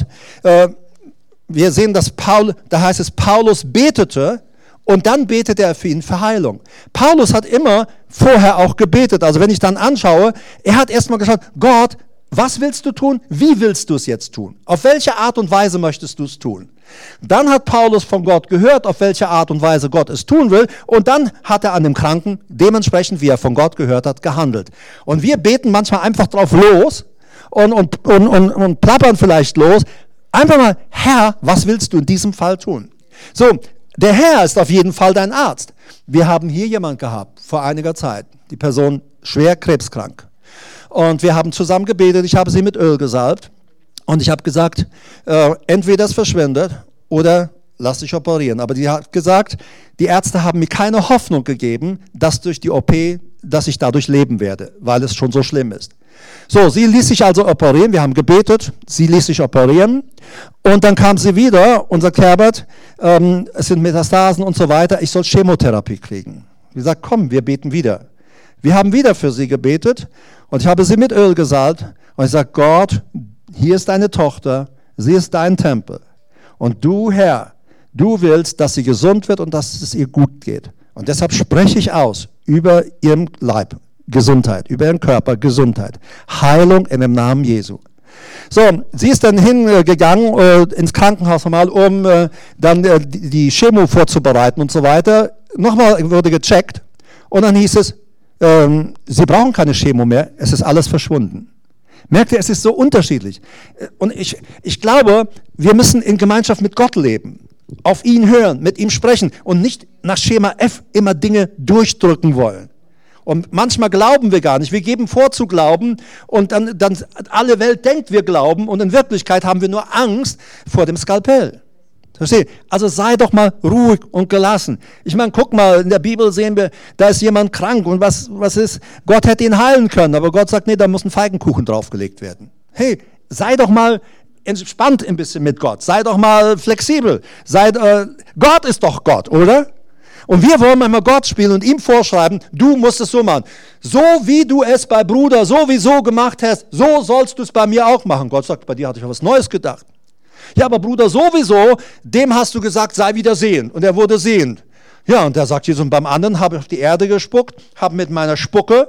wir sehen, dass da heißt es, Paulus betete und dann betete er für ihn für Heilung. Paulus hat immer vorher auch gebetet. Also wenn ich dann anschaue, er hat erstmal geschaut, Gott, was willst du tun? Wie willst du es jetzt tun? Auf welche Art und Weise möchtest du es tun? Dann hat Paulus von Gott gehört, auf welche Art und Weise Gott es tun will. Und dann hat er an dem Kranken, dementsprechend, wie er von Gott gehört hat, gehandelt. Und wir beten manchmal einfach drauf los und plappern vielleicht los. Einfach mal, Herr, was willst du in diesem Fall tun? So, der Herr ist auf jeden Fall dein Arzt. Wir haben hier jemanden gehabt, vor einiger Zeit, die Person schwer krebskrank. Und wir haben zusammen gebetet, ich habe sie mit Öl gesalbt und ich habe gesagt, entweder es verschwindet oder lass dich operieren. Aber die hat gesagt, die Ärzte haben mir keine Hoffnung gegeben, dass durch die OP, dass ich dadurch leben werde, weil es schon so schlimm ist. So, sie ließ sich also operieren, wir haben gebetet, sie ließ sich operieren und dann kam sie wieder und sagt, Herbert, es sind Metastasen und so weiter, ich soll Chemotherapie kriegen. Sie sagt, komm, wir beten wieder. Wir haben wieder für sie gebetet und ich habe sie mit Öl gesalbt und ich sage, Gott, hier ist deine Tochter, sie ist dein Tempel und du, Herr, du willst, dass sie gesund wird und dass es ihr gut geht. Und deshalb spreche ich aus über ihren Leib. Gesundheit, über ihren Körper, Gesundheit. Heilung in dem Namen Jesu. So, sie ist dann hingegangen ins Krankenhaus nochmal, um dann die Chemo vorzubereiten und so weiter. Nochmal wurde gecheckt und dann hieß es, sie brauchen keine Chemo mehr, es ist alles verschwunden. Merkt ihr, es ist so unterschiedlich. Und ich glaube, wir müssen in Gemeinschaft mit Gott leben, auf ihn hören, mit ihm sprechen und nicht nach Schema F immer Dinge durchdrücken wollen. Und manchmal glauben wir gar nicht. Wir geben vor zu glauben und dann alle Welt denkt, wir glauben und in Wirklichkeit haben wir nur Angst vor dem Skalpell. Versteht? Also sei doch mal ruhig und gelassen. Ich meine, guck mal, in der Bibel sehen wir, da ist jemand krank und was ist? Gott hätte ihn heilen können, aber Gott sagt, nee, da muss ein Feigenkuchen draufgelegt werden. Hey, sei doch mal entspannt ein bisschen mit Gott. Sei doch mal flexibel. Gott ist doch Gott, oder? Und wir wollen manchmal Gott spielen und ihm vorschreiben, du musst es so machen. So wie du es bei Bruder sowieso gemacht hast, so sollst du es bei mir auch machen. Gott sagt, bei dir hatte ich was Neues gedacht. Ja, aber Bruder sowieso, dem hast du gesagt, sei wieder sehend. Und er wurde sehend. Ja, und da sagt Jesus, und beim anderen habe ich auf die Erde gespuckt, habe mit der Spucke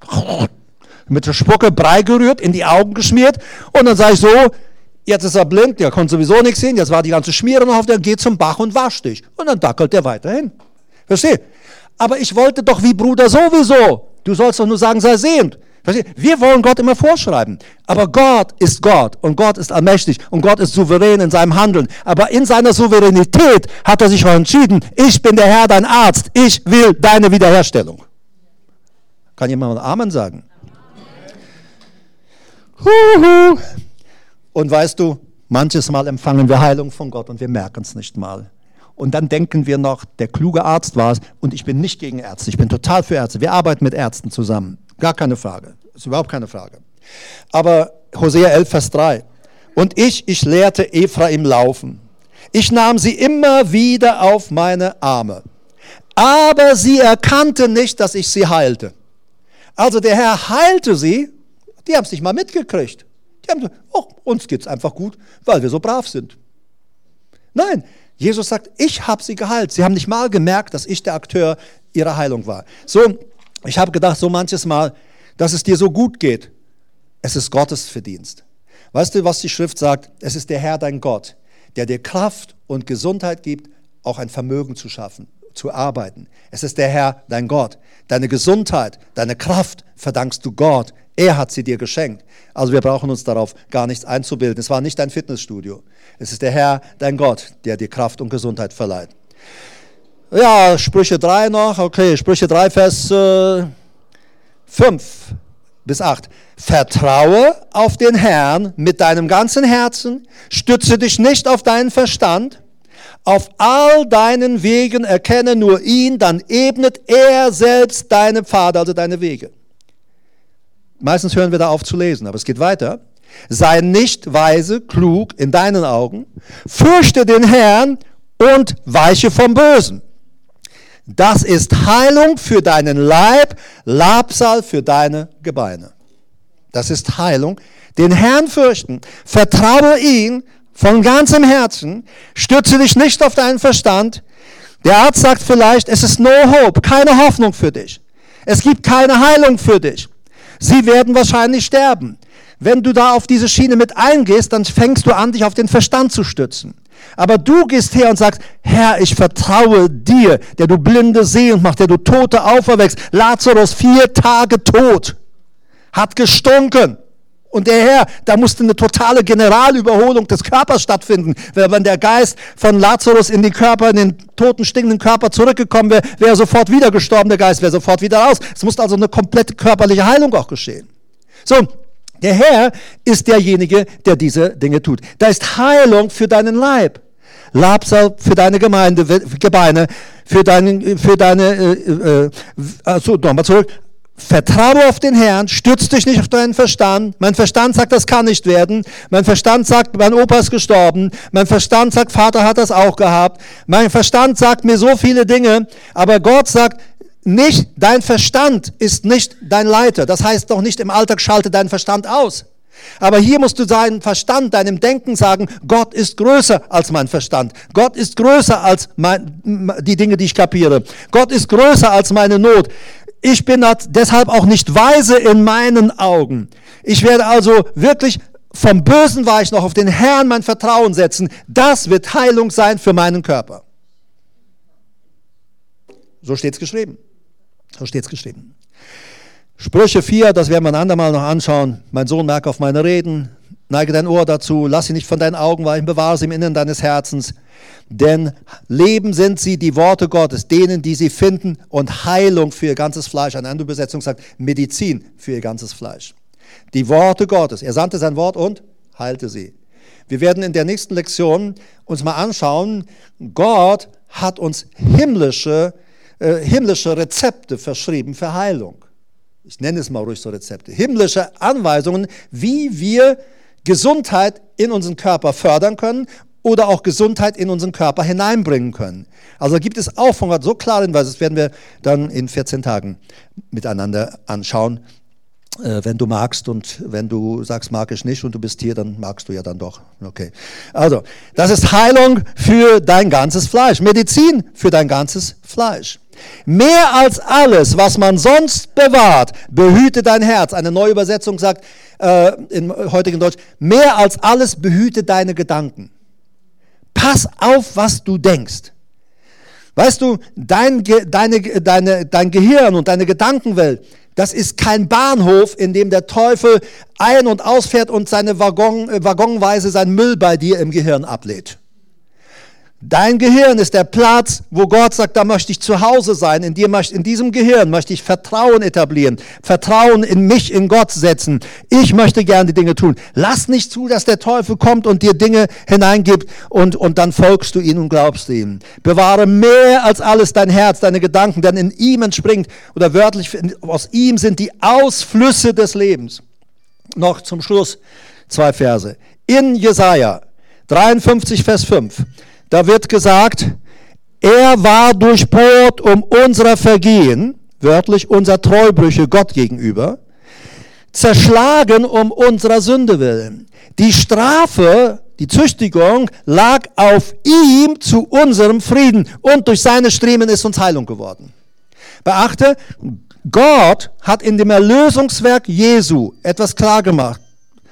Brei gerührt, in die Augen geschmiert. Und dann sage ich so, jetzt ist er blind, der konnte sowieso nichts sehen, jetzt war die ganze Schmiere noch auf der, geh zum Bach und wasch dich. Und dann dackelt er weiterhin. Versteh? Aber ich wollte doch wie Bruder sowieso. Du sollst doch nur sagen, sei sehend. Versteh? Wir wollen Gott immer vorschreiben. Aber Gott ist Gott und Gott ist allmächtig und Gott ist souverän in seinem Handeln. Aber in seiner Souveränität hat er sich auch entschieden, ich bin der Herr, dein Arzt. Ich will deine Wiederherstellung. Kann jemand mal Amen sagen? Huhu. Und weißt du, manches Mal empfangen wir Heilung von Gott und wir merken es nicht mal. Und dann denken wir noch, der kluge Arzt war es. Und ich bin nicht gegen Ärzte, ich bin total für Ärzte. Wir arbeiten mit Ärzten zusammen. Gar keine Frage. Ist überhaupt keine Frage. Aber Hosea 11, Vers 3. Und ich lehrte Ephraim laufen. Ich nahm sie immer wieder auf meine Arme. Aber sie erkannte nicht, dass ich sie heilte. Also der Herr heilte sie, die haben es nicht mal mitgekriegt. Die haben gesagt, oh, uns geht es einfach gut, weil wir so brav sind. Nein, Jesus sagt, ich habe sie geheilt. Sie haben nicht mal gemerkt, dass ich der Akteur ihrer Heilung war. So, ich habe gedacht, so manches Mal, dass es dir so gut geht, es ist Gottes Verdienst. Weißt du, was die Schrift sagt? Es ist der Herr, dein Gott, der dir Kraft und Gesundheit gibt, auch ein Vermögen zu schaffen, zu arbeiten. Es ist der Herr, dein Gott. Deine Gesundheit, deine Kraft verdankst du Gott. Er hat sie dir geschenkt. Also wir brauchen uns darauf gar nichts einzubilden. Es war nicht dein Fitnessstudio. Es ist der Herr, dein Gott, der dir Kraft und Gesundheit verleiht. Ja, Sprüche 3 noch. Okay, Sprüche 3, Vers 5 bis 8. Vertraue auf den Herrn mit deinem ganzen Herzen. Stütze dich nicht auf deinen Verstand. Auf all deinen Wegen erkenne nur ihn, dann ebnet er selbst deine Pfade, also deine Wege. Meistens hören wir da auf zu lesen, aber es geht weiter. Sei nicht weise, klug in deinen Augen, fürchte den Herrn und weiche vom Bösen. Das ist Heilung für deinen Leib, Labsal für deine Gebeine. Das ist Heilung. Den Herrn fürchten, vertraue ihn von ganzem Herzen, stürze dich nicht auf deinen Verstand. Der Arzt sagt vielleicht, es ist no hope, keine Hoffnung für dich. Es gibt keine Heilung für dich. Sie werden wahrscheinlich sterben. Wenn du da auf diese Schiene mit eingehst, dann fängst du an, dich auf den Verstand zu stützen. Aber du gehst her und sagst, Herr, ich vertraue dir, der du Blinde sehend machst, der du Tote auferweckst. Lazarus 4 Tage tot, hat gestunken. Und der Herr, da musste eine totale Generalüberholung des Körpers stattfinden. Wenn der Geist von Lazarus in den Körper, in den toten, stinkenden Körper zurückgekommen wäre, wäre er sofort wieder gestorben, der Geist wäre sofort wieder raus. Es musste also eine komplette körperliche Heilung auch geschehen. So, der Herr ist derjenige, der diese Dinge tut. Da ist Heilung für deinen Leib. Labsal für deine Gebeine, nochmal zurück. Vertraue auf den Herrn, stütz dich nicht auf deinen Verstand. Mein Verstand sagt, das kann nicht werden. Mein Verstand sagt, mein Opa ist gestorben. Mein Verstand sagt, Vater hat das auch gehabt. Mein Verstand sagt mir so viele Dinge. Aber Gott sagt nicht, dein Verstand ist nicht dein Leiter. Das heißt doch nicht im Alltag, schalte deinen Verstand aus. Aber hier musst du deinem Verstand, deinem Denken sagen, Gott ist größer als mein Verstand. Gott ist größer als die Dinge, die ich kapiere. Gott ist größer als meine Not. Ich bin deshalb auch nicht weise in meinen Augen. Ich werde also wirklich vom Bösen weichen, noch auf den Herrn mein Vertrauen setzen. Das wird Heilung sein für meinen Körper. So steht es geschrieben. So steht es geschrieben. Sprüche 4, das werden wir ein andermal noch anschauen. Mein Sohn, merke auf meine Reden, neige dein Ohr dazu, lass sie nicht von deinen Augen weichen, bewahre sie im Innern deines Herzens. Denn Leben sind sie, die Worte Gottes, denen, die sie finden, und Heilung für ihr ganzes Fleisch. Eine andere Übersetzung sagt Medizin für ihr ganzes Fleisch. Die Worte Gottes. Er sandte sein Wort und heilte sie. Wir werden in der nächsten Lektion uns mal anschauen, Gott hat uns himmlische Rezepte verschrieben für Heilung. Ich nenne es mal ruhig so Rezepte. Himmlische Anweisungen, wie wir Gesundheit in unseren Körper fördern können oder auch Gesundheit in unseren Körper hineinbringen können. Also gibt es auch von Gott so klare Hinweise, das werden wir dann in 14 Tagen miteinander anschauen. Wenn du magst, und wenn du sagst, mag ich nicht und du bist hier, dann magst du ja dann doch. Okay. Also, das ist Heilung für dein ganzes Fleisch, Medizin für dein ganzes Fleisch. Mehr als alles, was man sonst bewahrt, behüte dein Herz. Eine neue Übersetzung sagt im heutigen Deutsch, mehr als alles behüte deine Gedanken. Pass auf, was du denkst. Weißt du, dein Gehirn und deine Gedankenwelt, das ist kein Bahnhof, in dem der Teufel ein- und ausfährt und seine waggonweise seinen Müll bei dir im Gehirn ablädt. Dein Gehirn ist der Platz, wo Gott sagt, da möchte ich zu Hause sein. In diesem Gehirn möchte ich Vertrauen etablieren, Vertrauen in mich, in Gott setzen. Ich möchte gerne die Dinge tun. Lass nicht zu, dass der Teufel kommt und dir Dinge hineingibt und dann folgst du ihm und glaubst ihm. Bewahre mehr als alles dein Herz, deine Gedanken, denn in ihm entspringt, oder wörtlich, aus ihm sind die Ausflüsse des Lebens. Noch zum Schluss 2 Verse. In Jesaja 53, Vers 5. Da wird gesagt, er war durchbohrt um unserer Vergehen, wörtlich unserer Treubrüche Gott gegenüber, zerschlagen um unserer Sünde willen. Die Strafe, die Züchtigung lag auf ihm zu unserem Frieden und durch seine Striemen ist uns Heilung geworden. Beachte, Gott hat in dem Erlösungswerk Jesu etwas klar gemacht.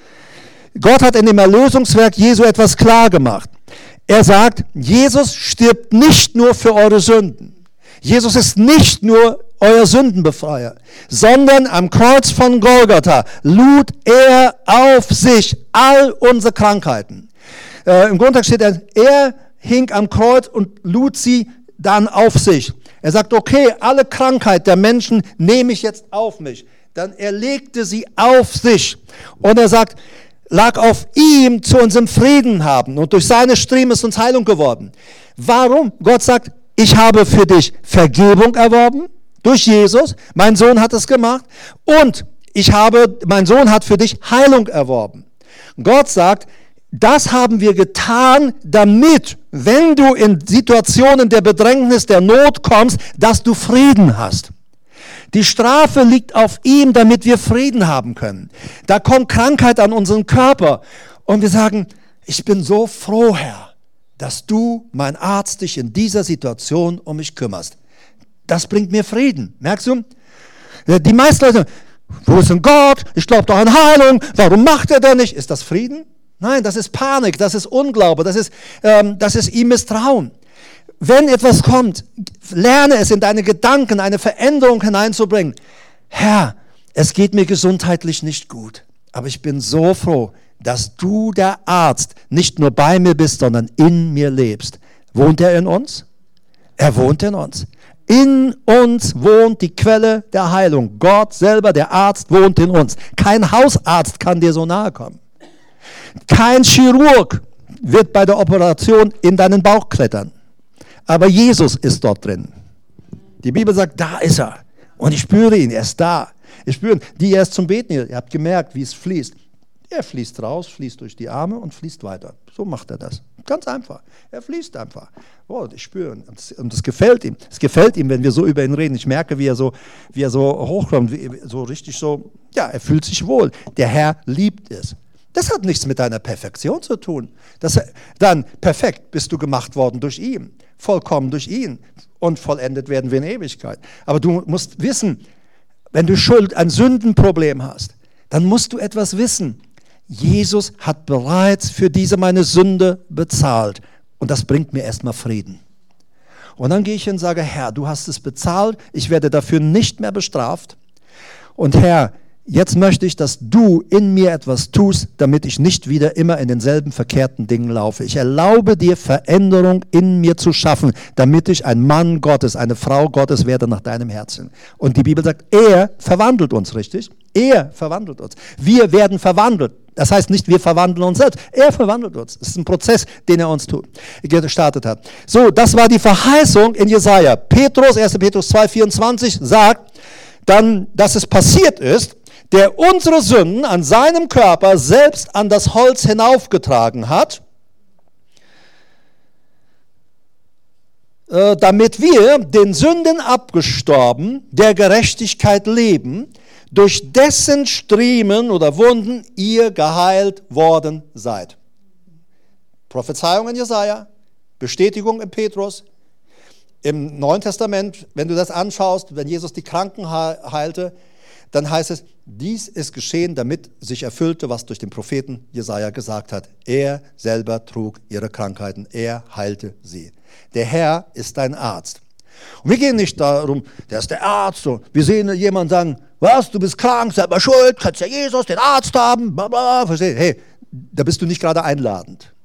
Gott hat in dem Erlösungswerk Jesu etwas klar gemacht. Er sagt, Jesus stirbt nicht nur für eure Sünden. Jesus ist nicht nur euer Sündenbefreier, sondern am Kreuz von Golgatha lud er auf sich all unsere Krankheiten. Im Grundtext steht er hing am Kreuz und lud sie dann auf sich. Er sagt, okay, alle Krankheit der Menschen nehme ich jetzt auf mich. Dann er legte sie auf sich und er sagt, lag auf ihm zu unserem Frieden haben und durch seine Striemen ist uns Heilung geworden. Warum? Gott sagt, ich habe für dich Vergebung erworben durch Jesus, mein Sohn hat es gemacht und mein Sohn hat für dich Heilung erworben. Gott sagt, das haben wir getan, damit, wenn du in Situationen der Bedrängnis, der Not kommst, dass du Frieden hast. Die Strafe liegt auf ihm, damit wir Frieden haben können. Da kommt Krankheit an unseren Körper und wir sagen, ich bin so froh, Herr, dass du, mein Arzt, dich in dieser Situation um mich kümmerst. Das bringt mir Frieden. Merkst du? Die meisten Leute, wo ist denn Gott? Ich glaube doch an Heilung. Warum macht er denn nicht? Ist das Frieden? Nein, das ist Panik, das ist Unglaube, das ist ihm Misstrauen. Wenn etwas kommt, lerne es in deine Gedanken, eine Veränderung hineinzubringen. Herr, es geht mir gesundheitlich nicht gut, aber ich bin so froh, dass du, der Arzt, nicht nur bei mir bist, sondern in mir lebst. Wohnt er in uns? Er wohnt in uns. In uns wohnt die Quelle der Heilung. Gott selber, der Arzt, wohnt in uns. Kein Hausarzt kann dir so nahe kommen. Kein Chirurg wird bei der Operation in deinen Bauch klettern. Aber Jesus ist dort drin. Die Bibel sagt, da ist er. Und ich spüre ihn, er ist da. Ich spüre ihn, die erst zum Beten hier. Ihr habt gemerkt, wie es fließt. Er fließt raus, fließt durch die Arme und fließt weiter. So macht er das. Ganz einfach. Er fließt einfach. Oh, ich spüre ihn. Und es gefällt ihm. Es gefällt ihm, wenn wir so über ihn reden. Ich merke, wie er so hochkommt, so richtig so, ja, er fühlt sich wohl. Der Herr liebt es. Das hat nichts mit deiner Perfektion zu tun. Dann perfekt bist du gemacht worden durch ihn, vollkommen durch ihn und vollendet werden wir in Ewigkeit. Aber du musst wissen, wenn du ein Sündenproblem hast, dann musst du etwas wissen. Jesus hat bereits für diese meine Sünde bezahlt und das bringt mir erstmal Frieden. Und dann gehe ich hin und sage, Herr, du hast es bezahlt, ich werde dafür nicht mehr bestraft und Herr, jetzt möchte ich, dass du in mir etwas tust, damit ich nicht wieder immer in denselben verkehrten Dingen laufe. Ich erlaube dir, Veränderung in mir zu schaffen, damit ich ein Mann Gottes, eine Frau Gottes werde nach deinem Herzen. Und die Bibel sagt, er verwandelt uns, richtig? Er verwandelt uns. Wir werden verwandelt. Das heißt nicht, wir verwandeln uns selbst. Er verwandelt uns. Das ist ein Prozess, den er uns gestartet hat. So, das war die Verheißung in Jesaja. 1. Petrus 2,24 sagt dann, dass es passiert ist, der unsere Sünden an seinem Körper selbst an das Holz hinaufgetragen hat, damit wir den Sünden abgestorben, der Gerechtigkeit leben, durch dessen Striemen oder Wunden ihr geheilt worden seid. Prophezeiung in Jesaja, Bestätigung in Petrus. Im Neuen Testament, wenn du das anschaust, wenn Jesus die Kranken heilte, dann heißt es, dies ist geschehen, damit sich erfüllte, was durch den Propheten Jesaja gesagt hat. Er selber trug ihre Krankheiten, er heilte sie. Der Herr ist dein Arzt. Und wir gehen nicht darum, der ist der Arzt. So. Wir sehen jemanden sagen, was, du bist krank, selber schuld, kannst ja Jesus, den Arzt haben, bla bla, verstehst? Hey, da bist du nicht gerade einladend.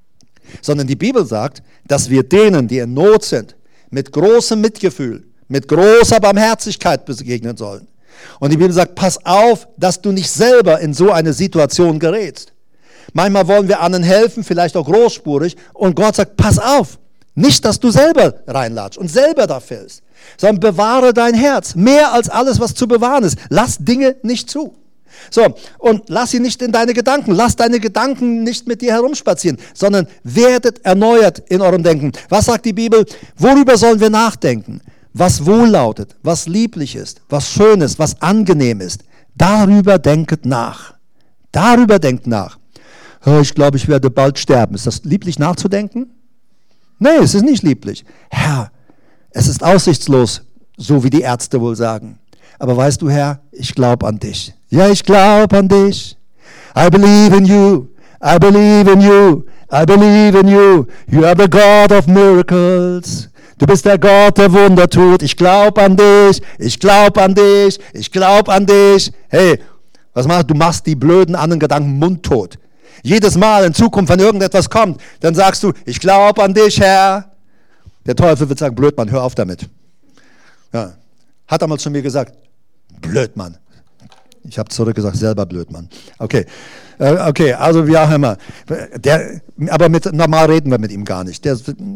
sondern die Bibel sagt, dass wir denen, die in Not sind, mit großem Mitgefühl, mit großer Barmherzigkeit begegnen sollen. Und die Bibel sagt, pass auf, dass du nicht selber in so eine Situation gerätst. Manchmal wollen wir anderen helfen, vielleicht auch großspurig, und Gott sagt, pass auf, nicht, dass du selber reinlatschst und selber da fällst, sondern bewahre dein Herz, mehr als alles, was zu bewahren ist. Lass Dinge nicht zu. So, und lass sie nicht in deine Gedanken, lass deine Gedanken nicht mit dir herumspazieren, sondern werdet erneuert in eurem Denken. Was sagt die Bibel? Worüber sollen wir nachdenken? Was wohllautet, was lieblich ist, was schön ist, was angenehm ist. Darüber denket nach. Darüber denkt nach. Oh, ich glaube, ich werde bald sterben. Ist das lieblich nachzudenken? Nee, es ist nicht lieblich. Herr, es ist aussichtslos, so wie die Ärzte wohl sagen. Aber weißt du, Herr, ich glaube an dich. Ja, ich glaube an dich. I believe in you. I believe in you. I believe in you. You are the God of miracles. Du bist der Gott, der Wunder tut. Ich glaube an dich. Ich glaube an dich. Ich glaube an dich. Hey, was machst du? Du machst die blöden anderen Gedanken mundtot. Jedes Mal in Zukunft, wenn irgendetwas kommt, dann sagst du, ich glaube an dich, Herr. Der Teufel wird sagen, Blödmann, hör auf damit. Ja. Hat damals zu mir gesagt, Blödmann. Ich habe zurückgesagt, selber Blödmann. Okay, also wie auch immer. Aber normal reden wir mit ihm gar nicht.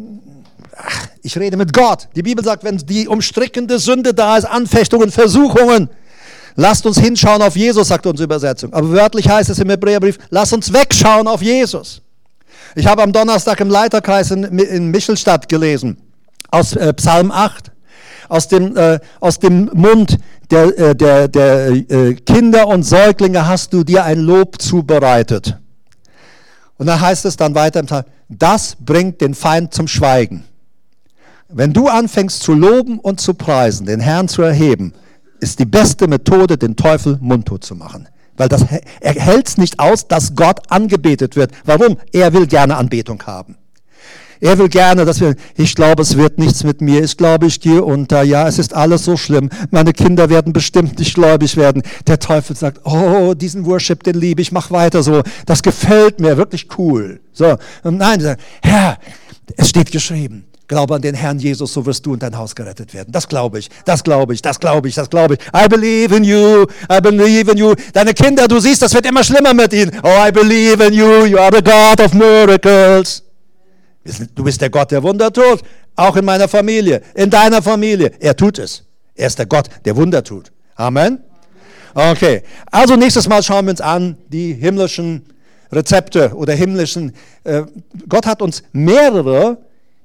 Ich rede mit Gott. Die Bibel sagt, wenn die umstrickende Sünde da ist, Anfechtungen, Versuchungen, lasst uns hinschauen auf Jesus, sagt unsere Übersetzung. Aber wörtlich heißt es im Hebräerbrief, lasst uns wegschauen auf Jesus. Ich habe am Donnerstag im Leiterkreis in Michelstadt gelesen, aus Psalm 8. Aus dem Mund der Kinder und Säuglinge hast du dir ein Lob zubereitet. Und da heißt es dann weiter im Psalm, das bringt den Feind zum Schweigen. Wenn du anfängst zu loben und zu preisen, den Herrn zu erheben, ist die beste Methode, den Teufel mundtot zu machen. Weil er hält es nicht aus, dass Gott angebetet wird. Warum? Er will gerne Anbetung haben. Er will gerne, ich glaube, es wird nichts mit mir. Ich glaube, ich gehe unter. Ja, es ist alles so schlimm. Meine Kinder werden bestimmt nicht gläubig werden. Der Teufel sagt, oh, diesen Worship, den liebe ich, mach weiter so. Das gefällt mir, wirklich cool. So, und nein, Herr, es steht geschrieben. Glaube an den Herrn Jesus, so wirst du und dein Haus gerettet werden. Das glaube ich, das glaube ich, das glaube ich, das glaube ich. I believe in you, I believe in you. Deine Kinder, du siehst, das wird immer schlimmer mit ihnen. Oh, I believe in you, you are the God of miracles. Du bist der Gott, der Wunder tut. Auch in meiner Familie, in deiner Familie. Er tut es. Er ist der Gott, der Wunder tut. Amen? Okay, also nächstes Mal schauen wir uns an, die himmlischen Rezepte oder himmlischen. Gott hat uns mehrere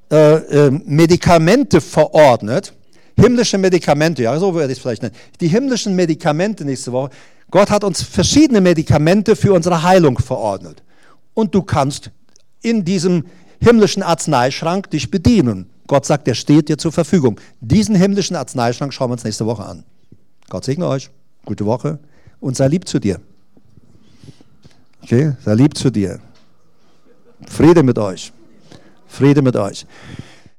Medikamente verordnet. Himmlische Medikamente, ja, so würde ich es vielleicht nennen. Die himmlischen Medikamente nächste Woche. Gott hat uns verschiedene Medikamente für unsere Heilung verordnet. Und du kannst in diesem himmlischen Arzneischrank dich bedienen. Gott sagt, der steht dir zur Verfügung. Diesen himmlischen Arzneischrank schauen wir uns nächste Woche an. Gott segne euch. Gute Woche. Und sei lieb zu dir. Okay? Sei lieb zu dir. Friede mit euch. Friede mit euch.